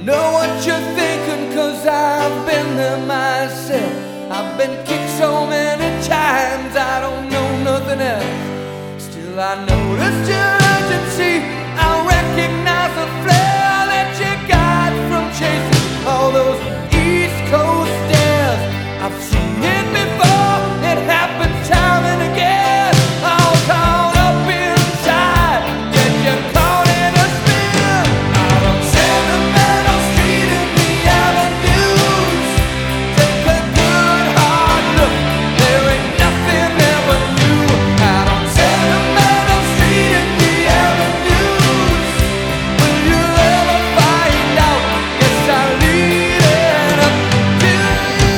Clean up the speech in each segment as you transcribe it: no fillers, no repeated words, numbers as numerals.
know what you're thinking, 'cause I've been there myself. I've been kicked so many times, I don't know nothing else. Still I noticed your urgency, I recognize the flare that you got from chasing all those East Coast stairs. I've seen it before, it happens time and again. All caught up inside, get you caught in a spin. Out on Sentimental Street in the avenues, take a good hard look, there ain't nothing ever new. Out on Sentimental Street in the avenues, will you ever find out? Guess I'll lead it up to you.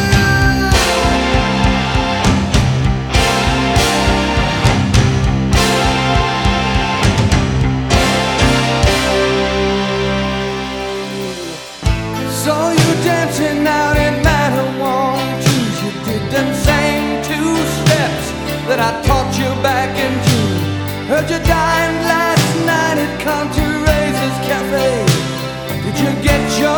Saw you dancing out in Matterhorn Tues. You did them same two steps that I taught you back in June. Heard you dined last night at Contour Cafe. Did you get your